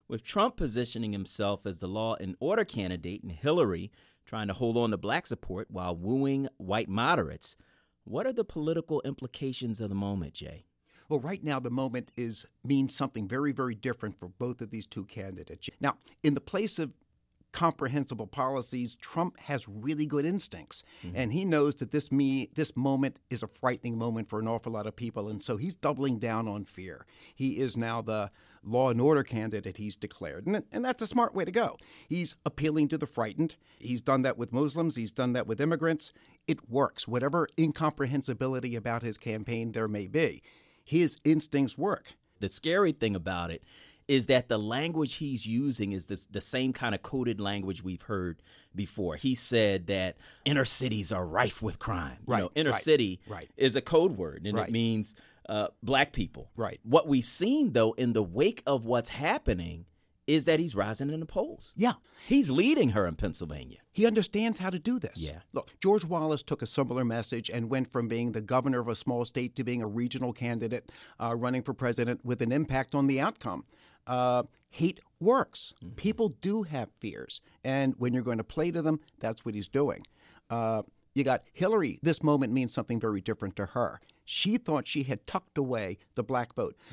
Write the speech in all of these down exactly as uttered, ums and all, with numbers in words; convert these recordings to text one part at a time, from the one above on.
With Trump positioning himself as the law and order candidate and Hillary trying to hold on to black support while wooing white moderates, what are the political implications of the moment, Jay? Well, right now, the moment is means something very, very different for both of these two candidates. Now, in the place of comprehensible policies, Trump has really good instincts, mm-hmm. and he knows that this me this moment is a frightening moment for an awful lot of people, and so he's doubling down on fear. He is now the law and order candidate he's declared, and, and that's a smart way to go. He's appealing to the frightened. He's done that with Muslims. He's done that with immigrants. It works. Whatever incomprehensibility about his campaign there may be, his instincts work. The scary thing about it is that the language he's using is this, the same kind of coded language we've heard before. He said that inner cities are rife with crime. Right, you know, inner right, city right. is a code word, and right. it means uh, black people. Right. What we've seen, though, in the wake of what's happening is that he's rising in the polls. Yeah. He's leading her in Pennsylvania. He understands how to do this. Yeah. Look, George Wallace took a similar message and went from being the governor of a small state to being a regional candidate uh, running for president with an impact on the outcome. Uh, hate works. Mm-hmm. People do have fears. And when you're going to play to them, that's what he's doing. Uh, you got Hillary. This moment means something very different to her. She thought she had tucked away the black vote. Mm.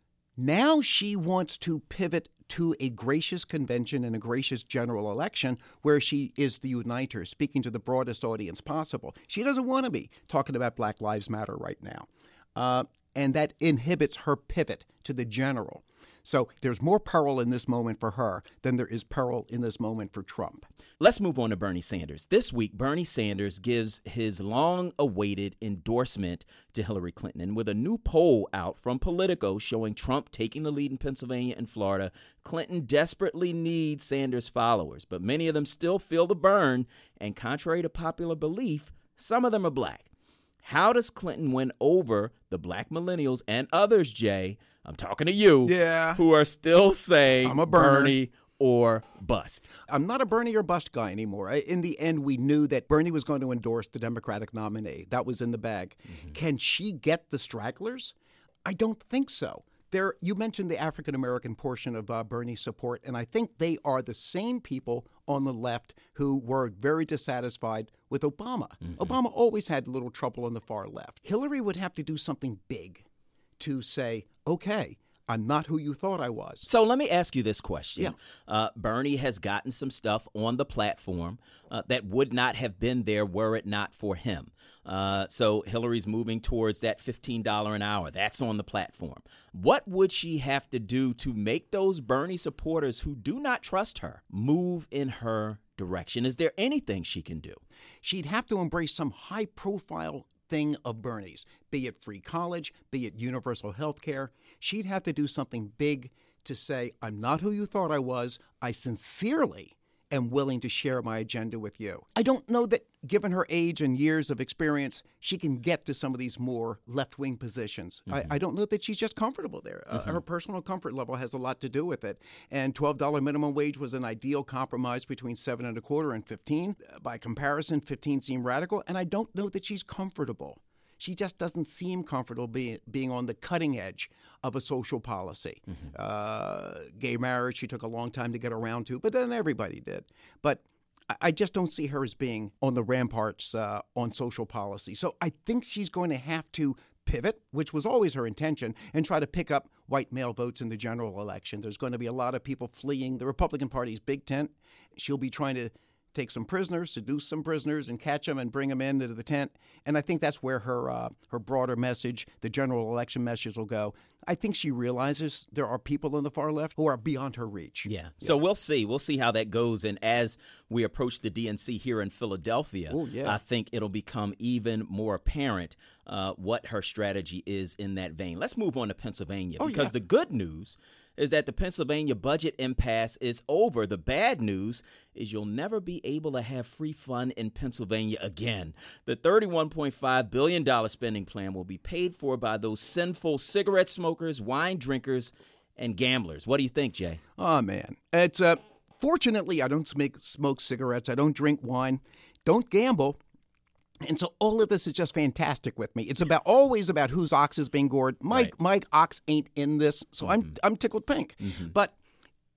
Now she wants to pivot to a gracious convention and a gracious general election where she is the uniter, speaking to the broadest audience possible. She doesn't want to be talking about Black Lives Matter right now. Uh, and that inhibits her pivot to the general. So there's more peril in this moment for her than there is peril in this moment for Trump. Let's move on to Bernie Sanders. This week, Bernie Sanders gives his long-awaited endorsement to Hillary Clinton. And with a new poll out from Politico showing Trump taking the lead in Pennsylvania and Florida, Clinton desperately needs Sanders' followers. But many of them still feel the burn. And contrary to popular belief, some of them are black. How does Clinton win over the black millennials and others, Jay? I'm talking to you, yeah. who are still saying I'm a burner. Bernie or bust. I'm not a Bernie or bust guy anymore. In the end, we knew that Bernie was going to endorse the Democratic nominee. That was in the bag. Mm-hmm. Can she get the stragglers? I don't think so. There, you mentioned the African-American portion of uh, Bernie's support, and I think they are the same people on the left who were very dissatisfied with Obama. Mm-hmm. Obama always had a little trouble on the far left. Hillary would have to do something big to say, okay, I'm not who you thought I was. So let me ask you this question. Yeah. Uh, Bernie has gotten some stuff on the platform uh, that would not have been there were it not for him. Uh, so Hillary's moving towards that fifteen dollars an hour. That's on the platform. What would she have to do to make those Bernie supporters who do not trust her move in her direction? Is there anything she can do? She'd have to embrace some high-profile thing of Bernie's, be it free college, be it universal health care. She'd have to do something big to say, I'm not who you thought I was. I sincerely am willing to share my agenda with you. I don't know that, given her age and years of experience, she can get to some of these more left-wing positions. Mm-hmm. I, I don't know that she's just comfortable there. Mm-hmm. Uh, her personal comfort level has a lot to do with it. And twelve dollars minimum wage was an ideal compromise between seven and a quarter and fifteen. By comparison, fifteen seemed radical. And I don't know that she's comfortable. She just doesn't seem comfortable be, being on the cutting edge of a social policy. Mm-hmm. Uh, gay marriage, she took a long time to get around to, but then everybody did. But I just don't see her as being on the ramparts uh, on social policy. So I think she's going to have to pivot, which was always her intention, and try to pick up white male votes in the general election. There's going to be a lot of people fleeing the Republican Party's big tent. She'll be trying to take some prisoners, seduce some prisoners, and catch them and bring them into the tent. And I think that's where her uh, her broader message, the general election message, will go. I think she realizes there are people on the far left who are beyond her reach. Yeah. yeah. So we'll see. We'll see how that goes. And as we approach the D N C here in Philadelphia, Ooh, yeah. I think it'll become even more apparent uh, what her strategy is in that vein. Let's move on to Pennsylvania, oh, because yeah. the good news is that the Pennsylvania budget impasse is over. The bad news is you'll never be able to have free fun in Pennsylvania again. The thirty-one point five billion dollars spending plan will be paid for by those sinful cigarette smokers, wine drinkers, and gamblers. What do you think, Jay? Oh, man. It's uh, fortunately, I don't smoke, smoke cigarettes. I don't drink wine. Don't gamble. And so all of this is just fantastic with me. It's about always about whose ox is being gored. Mike, right. Mike Ox ain't in this, so mm-hmm. I'm I'm tickled pink. Mm-hmm. But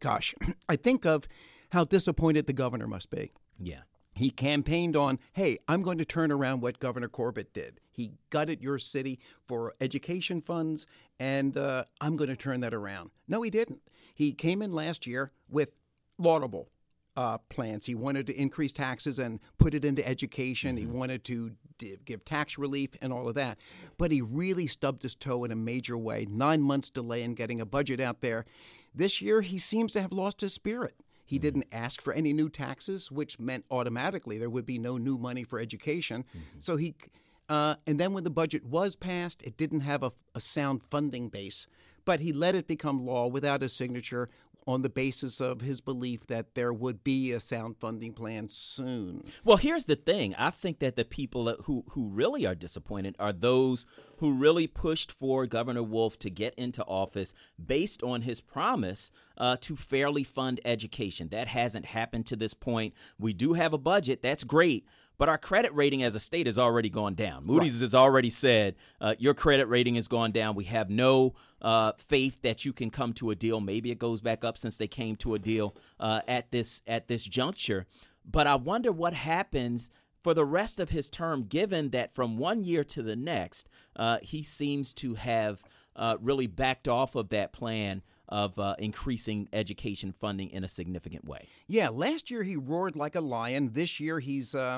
gosh, I think of how disappointed the governor must be. Yeah. He campaigned on, hey, I'm going to turn around what Governor Corbett did. He gutted your city for education funds, and uh, I'm going to turn that around. No, he didn't. He came in last year with laudable uh, plans. He wanted to increase taxes and put it into education. Mm-hmm. He wanted to d- give tax relief and all of that. But he really stubbed his toe in a major way. Nine months delay in getting a budget out there. This year, he seems to have lost his spirit. He didn't ask for any new taxes, which meant automatically there would be no new money for education. Mm-hmm. So he, uh, and then when the budget was passed, it didn't have a, a sound funding base. But he let it become law without a signature on the basis of his belief that there would be a sound funding plan soon. Well, here's the thing. I think that the people who, who really are disappointed are those who really pushed for Governor Wolf to get into office based on his promise uh, to fairly fund education. That hasn't happened to this point. We do have a budget. That's great. But our credit rating as a state has already gone down. Moody's right. has already said uh, your credit rating has gone down. We have no uh, faith that you can come to a deal. Maybe it goes back up since they came to a deal uh, at this at this juncture. But I wonder what happens for the rest of his term, given that from one year to the next, uh, he seems to have uh, really backed off of that plan of uh, increasing education funding in a significant way. Yeah, last year he roared like a lion. This year he's uh,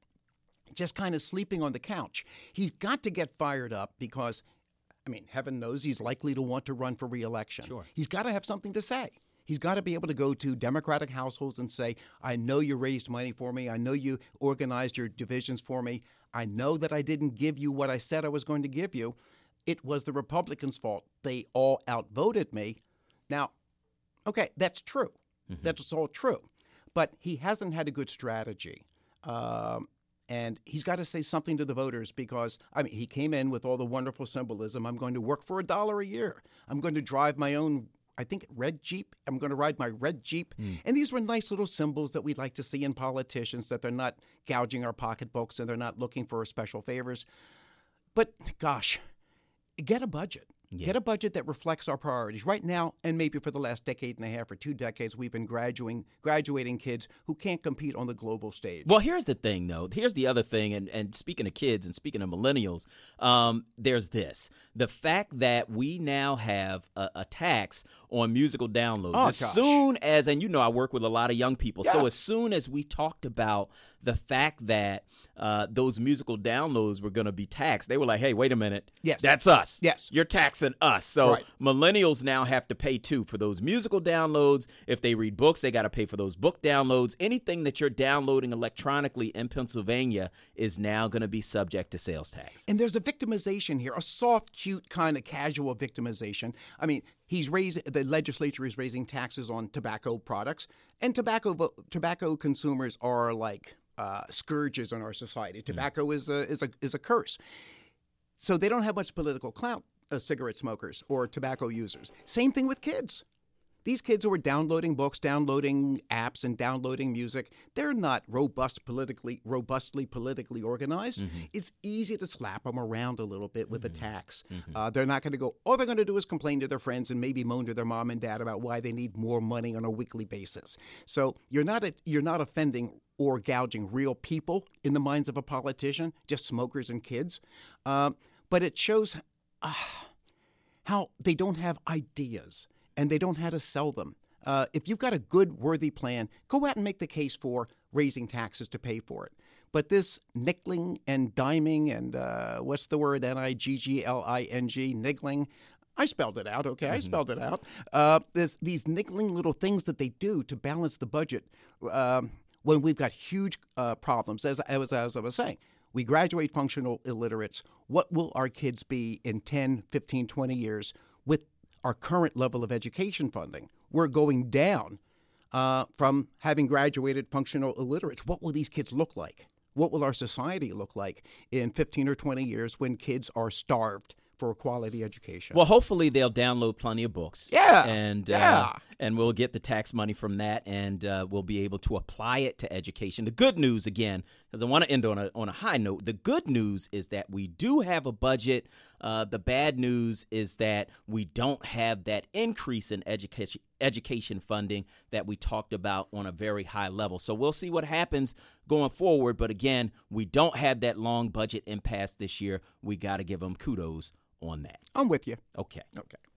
just kind of sleeping on the couch. He's got to get fired up because, I mean, heaven knows he's likely to want to run for re-election. Sure. He's got to have something to say. He's got to be able to go to Democratic households and say, I know you raised money for me. I know you organized your divisions for me. I know that I didn't give you what I said I was going to give you. It was the Republicans' fault. They all outvoted me. Now, okay, that's true. Mm-hmm. That's all true. But he hasn't had a good strategy. Um, and he's got to say something to the voters because, I mean, he came in with all the wonderful symbolism. I'm going to work for a dollar a year. I'm going to drive my own, I think, red Jeep. I'm going to ride my red Jeep. Mm. And these were nice little symbols that we'd like to see in politicians, that they're not gouging our pocketbooks and they're not looking for special favors. But, gosh, get a budget. Yeah. Get a budget that reflects our priorities. Right now, and maybe for the last decade and a half or two decades, we've been graduating graduating kids who can't compete on the global stage. Well, here's the thing, though. Here's the other thing, and, and speaking of kids and speaking of millennials, um, there's this. The fact that we now have a, a tax on musical downloads. Oh, as gosh. soon as, and you know I work with a lot of young people, yeah. so as soon as we talked about the fact that uh, those musical downloads were going to be taxed, they were like, hey, wait a minute. Yes. That's us. Yes. You're taxing us. So right. millennials now have to pay, too, for those musical downloads. If they read books, they got to pay for those book downloads. Anything that you're downloading electronically in Pennsylvania is now going to be subject to sales tax. And there's a victimization here, a soft, cute, kind of casual victimization. I mean, he's raising, the legislature is raising taxes on tobacco products, and tobacco tobacco consumers are like uh, scourges in our society. Tobacco mm. is a is a is a curse. So they don't have much political clout, uh, cigarette smokers or tobacco users. Same thing with kids. These kids who are downloading books, downloading apps, and downloading music, they're not robust politically, robustly politically organized. Mm-hmm. It's easy to slap them around a little bit with mm-hmm. a tax. Mm-hmm. Uh, they're not going to go, all they're going to do is complain to their friends and maybe moan to their mom and dad about why they need more money on a weekly basis. So you're not a, you're not offending or gouging real people in the minds of a politician, just smokers and kids. Uh, but it shows uh, how they don't have ideas. And they don't know how to sell them. Uh, if you've got a good, worthy plan, go out and make the case for raising taxes to pay for it. But this nickeling and diming and uh, what's the word, N I G G L I N G, niggling, I spelled it out, okay? Mm-hmm. I spelled it out. Uh, there's these niggling little things that they do to balance the budget um, when we've got huge uh, problems. As, as, as I was saying, we graduate functional illiterates. What will our kids be in ten, fifteen, twenty years with our current level of education funding? We're going down uh, from having graduated functional illiterates. What will these kids look like? What will our society look like in fifteen or twenty years when kids are starved for a quality education? Well, hopefully they'll download plenty of books. Yeah, and yeah. Uh, and we'll get the tax money from that, and uh, we'll be able to apply it to education. The good news, again, because I want to end on a on a high note, the good news is that we do have a budget. Uh, the bad news is that we don't have that increase in education education funding that we talked about on a very high level. So we'll see what happens going forward. But again, we don't have that long budget impasse this year. We got to give them kudos on that. I'm with you. Okay. Okay.